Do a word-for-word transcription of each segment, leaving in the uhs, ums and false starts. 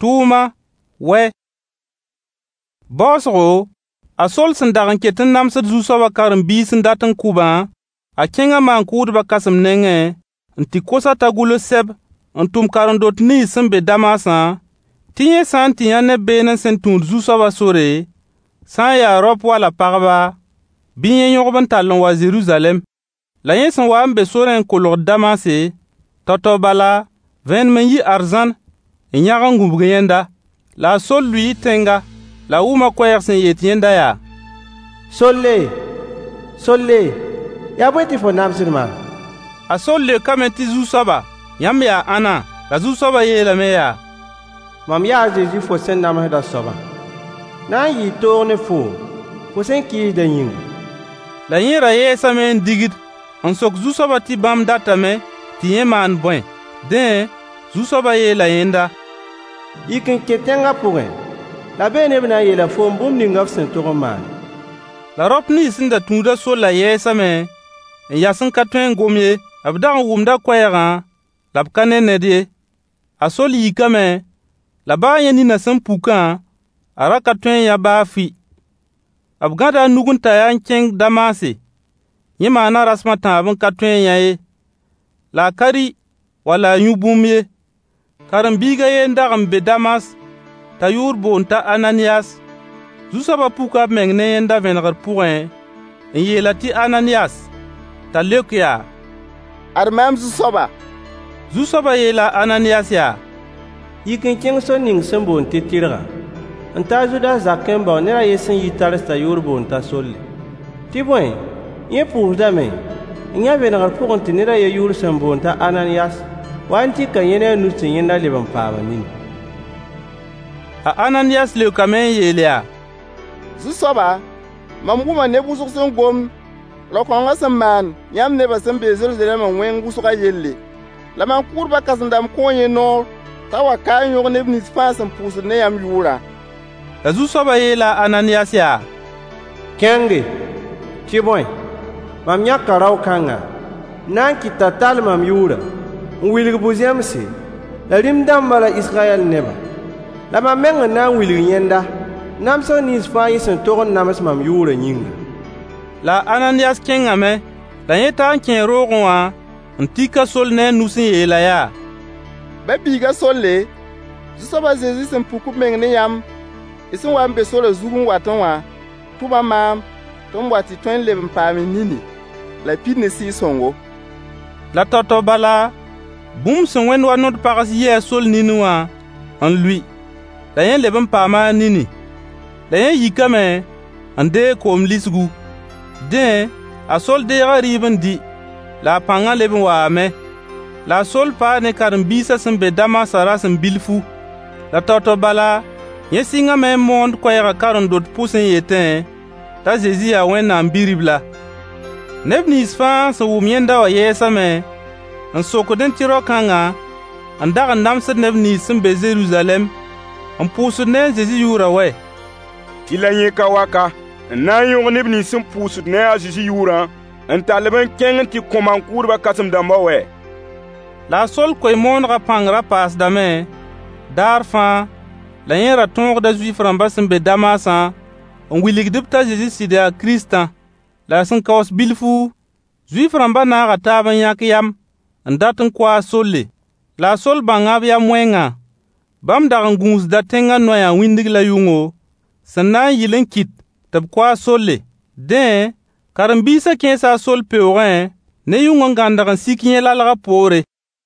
Tuma, we. Bosgo, a sol sẽn dag n ket n namsd Zu-soabã karen-biis n dat n kʋbã, a kẽnga maan-kʋʋdbã kãsem nengẽ n tɩ kosa t'a gʋls sɛb n tʋm karen-dot nins sẽn be Damasã, tɩ yẽ sã n tɩ yã neb beenẽ sẽn tũud Zu-soabã sore, sã n yaa raop wala pagba, bɩ yẽ yõgb n tall n wa Zeruzalɛm. La yẽ sẽn wa n be sorẽ n kolgd Damase, tao-tao bala, vẽenem n yi arzãn n yãg n gũbg yẽnda. La a Sol lʋɩɩ tẽnga, la a wʋma koɛɛg sẽn yet yẽnda yaa: Solle, Solle, yaa bõe tɩ fo namsd maam? A Sol leokame tɩ Zu-soaba, yãmb yaa ãnna? La Zu-soabã yeelame yaa: Mam yaa Zezi fo sẽn namsda soabã. Na n yɩ toog ne fo, fo sẽn kɩɩsda yĩnga. La yẽ ra yɛɛsame n digd n sok Zu-soabã tɩ bãmb datame tɩ yẽ maan bõe. Dẽ, Zu-soabã yeela yẽnda: Yik n kẽ tẽngã pʋgẽ, la bee neb na n yeela foom bũmb ninga f sẽn tog n maane. La raop nins sẽn da tũuda Solla yɛɛsame n yas n ka tõe n gom ye. B dag n wʋmda koɛɛgã, la b ka ne ned ye. A Sol yikame, la baa yẽ nina sẽn pukã, a ra ka tõe n yã baa fɩ. B gãda a nug n ta yaa n kẽng Damase. Yẽ maana rasmã tãab n ka tõe n yã ye, la a ka rɩ wala a yũ bũmb ye. Karen-biigã ye n dag n be Damas, t'a yʋʋr boond t'a Ananiyas. Zu-soabã puka b meng ne yẽnda vẽnegr pʋgẽ n yeela tɩ Ananiyas. T'a leok yaa: Ad mam Zu-soaba. Zu-soabã yeela Ananiyas yaa: Yik n kẽng so ning sẽn boond tɩ tɩrga, n ta Zudas zakẽ n bao ne ra ye sẽn yi tars t'a yʋʋr boond t'a Solle. Tɩ bõe, yẽ pʋʋsdame n yã vẽnegr pʋgẽ tɩ ned a ye yʋʋr sẽn boond t'a Ananiyas wa n tɩka yẽ ne a nus tɩ yẽnda leb n paama nini. A Ananiyas leokame n yeel yaa: Zu-soaba, mam wʋma neb wʋsg sẽn gom la kõngã sẽn maan yãmb nebã sẽn be Zeruzalɛm n wẽng wʋsgã yelle. La maan-kʋʋdbã kãsem-dãmb kõo yẽ noor t'a wa ka n yõg neb nins fãa sẽn pʋʋsd ne yãmb yʋʋrã. La Zu-soabã yeela Ananiyas yaa: Kẽnge, tɩ bõe, mam yãka rao-kãngã, na n kɩt t'a tall mam yʋʋra, n wilg bu-zẽmse, la rĩm-dãmbã la Israyɛl nebã. La mam meng n na n wilg yẽnda, namsg nins fãa yẽ sẽn tog n nams mam yʋʋrã yĩnga. La Ananiyas kẽngame, la yẽ taa n kẽ roogẽ wã n tik a Sol ne a nus n yeela yaa: Ba-biigã Solle, Zu-soabã Zezi sẽn puk b meng ne yãmb y sẽn wa n be sorã zug n watẽ wã, tʋma maam tɩ m wa tɩ tõe n leb n paam nini la pid ne Sɩɩg-sõngo. La tao-tao bala, bũmb sẽn wẽnd wa nod-pags yi a Sol nin wã n lʋɩ, la yẽ leb n paama a nini. La yẽ yikame n deeg koom lisgu. Dẽ, a Sol deegã rɩɩb n dɩ, la a pãngã leb n waame. La a Sol paa ne karen-biisã sẽn be Damasã rasem bilfu. La tao-tao bala, yẽ sɩngame n moond koɛɛgã karen-dot pʋs n yetẽ t'a Zezi yaa Wẽnnaam Bi-ribla la. Neb nins fãa sẽn wʋm yẽnda wã yɛɛsame n sokd n tɩ rao-kãngã n dag n namsd neb nins sẽn be Zeruzalɛm n pʋʋsd ne a Zezi yʋʋra wɛ. Tɩ la yẽ ka waka n na n yõg neb nins sẽn pʋʋsd ne a Zezi yʋʋrã n tall-b n kẽng n tɩ kõ maan-kʋʋdbã kãsem-dãmbã wɛ. La a Sol koe-moonegã pãng ra paasdame daar fãa, la yẽ ra tõogda Zuif-rãmbã sẽn be Damasã n wilgd-b t'a Zezi sɩd yaa Kiristã. La sẽn kaoos bilfu, Zuif-rãmbã naaga taab n yãk yam n dat n kʋ a Solle. La a Sol bãnga b yam wẽngã. Bãmb dag n gũusda tẽngã noyã wĩndg la yʋngo, sẽn na n yɩl n kɩt tɩ b kʋ a Solle. Dẽ, karen-biisã kẽesa a Sol peoogẽ ne yʋng n gãndg n sik yẽ lalgã poore.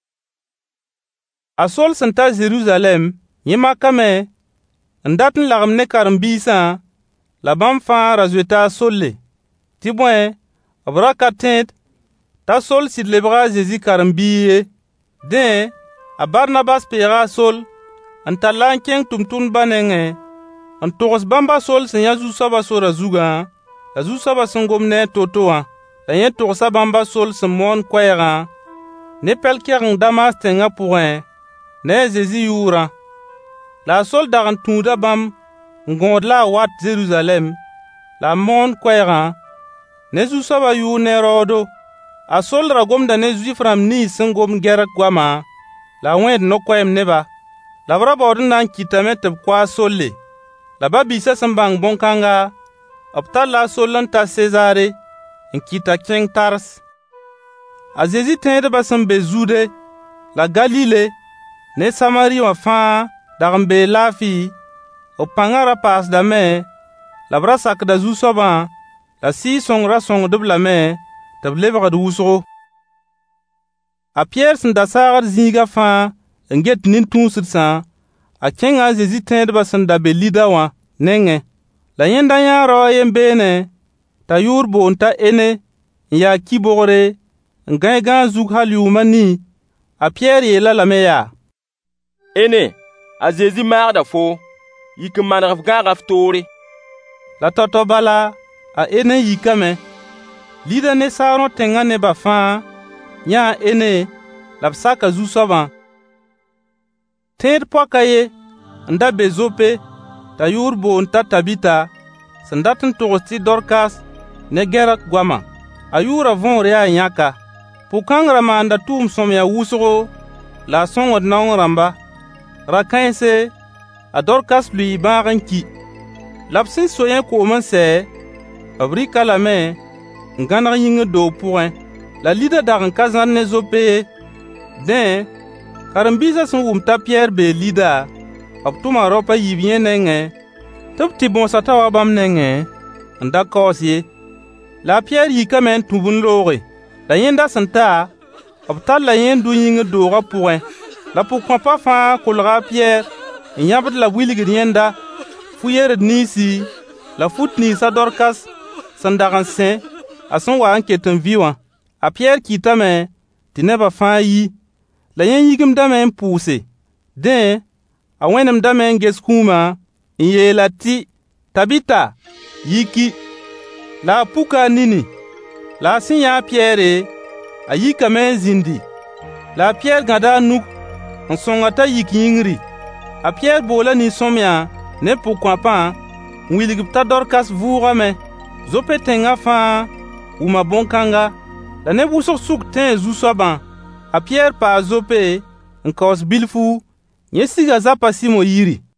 A Sol sẽn ta Zeruzalɛm, yẽ makame n dat n lagem ne karen-biisã, la bãmb fãa ra zoeta a Solle. Tɩ bõe, b ra ka tẽed t'a Sol sɩd lebga a Zezi karen-bii ye. Dẽ, a Barnabas peega a Sol n talla n kẽng tʋmtʋmdbã nengẽ n togs bãmb a Sol sẽn yã Zu-soabã sorã zugã, la Zu-soabã sẽn gom ne a to-to wã. La yẽ togsa bãmb a Sol sẽn moon koɛɛgã ne pɛl-kɛgeng Damas tẽngã pʋgẽ ne a Zezi yʋʋrã. La a Sol dag n tũuda bãmb n gõod la a wat Zeruzalɛm, la a moon koɛɛgã ne Zu-soabã yʋʋr ne raoodo. A Sol ra gomda ne Zuif-rãmb nins sẽn gom gɛrg goamã, la a wẽed no-koɛɛm neba. La b ra baood n na n kɩtame tɩ b kʋa a solle. La ba-biisã sẽn bãng bõn-kãnga, b talla a soll n ta Sezare n kɩta kẽng Tars. A Zezi tẽedbã sẽn be Zude, la Galile, ne Samari wã fãa dag n bee laafɩ, b pãngã ra paasdame, la b ra sakda Zu-soabã, la Sɩɩg-sõng ra sõngd-b lame tɩ b lebgd wʋsgo. A Pɩyɛɛr sẽn da saagd zĩigã fãa n get nin-tũusdsã, a kẽnga a Zezi tẽedbã sẽn da be Lida wã nengẽ. La yẽnda yãa rao a yen beene, t'a yʋʋr boond t'a Ene, n yaa ki-bogre, n gãe gãag zug hal yʋʋm a nii. A Pɩyɛɛr yeela lame yaa: Ene, a Zezi maagda fo, yik n maneg f gãaga f toore. La tao-tao bala, a Ene yikame. Lida ne Saarõ tẽngã nebã fãa yãa Ene, la b saka Zu-soabã. Tẽed poaka ye n da be Zope, t'a yʋʋr boond t'a Tabita, sẽn dat n togs tɩ Dorkas ne gẽrg goama. A yʋʋra võor yaa yãka. Pʋg-kãng ra maanda tʋʋm-sõmya wʋsgo la a sõngd naong rãmba. Ra-kãense, a Dorkas lʋɩɩ bãag n ki. La b sẽn so yẽ koom n sɛ, b rɩka lame n gãneg yĩngr doog pʋgẽ. La Lida dag n ka zãr ne Zope ye. Dẽ, karen-biisã sẽn wʋm t'a Pɩyɛɛr bee Lida, b tʋma raop a yiib yẽ nengẽ tɩ b tɩ bõosa t'a wa bãmb nengẽ n da kaoos ye. La a Pɩyɛɛr yikame n tũb n looge. La yẽnda sẽn ta, b talla yẽ n dʋ yĩngr doogã pʋgẽ. La pʋg-kõapã fãa kolga a Pɩyɛɛr n yãbd la wilgd yẽnda, fu-yerd niisi, la fut niis a Dorkas sẽn dag n sẽ, a sẽn wa n ket n vɩ wã. A Pɩyɛɛr kɩtame tɩ nebã fãa yi. La yẽ yigimdame n pʋʋse. Dẽ, a wẽnemdame n ges kũumã n yeela tɩ Tabita, yiki. La a puka a nini. La a sẽn yã a Pɩyɛɛre, a yikame n zĩndi. La a Pɩyɛɛr gãda a nug n sõnga t'a yik yĩngri. A Pɩyɛɛr boola nin-sõmyã ne pʋg-kõapã n wilg-b t'a Dorkas vʋʋgame. Zope tẽngã fãa wʋma bõn-kãnga, la neb wʋsg sʋk tẽe Zu-soabã. A Pɩyɛɛr paa Zope n kaoos bilfu, yẽ siga zapa Sɩmo yiri.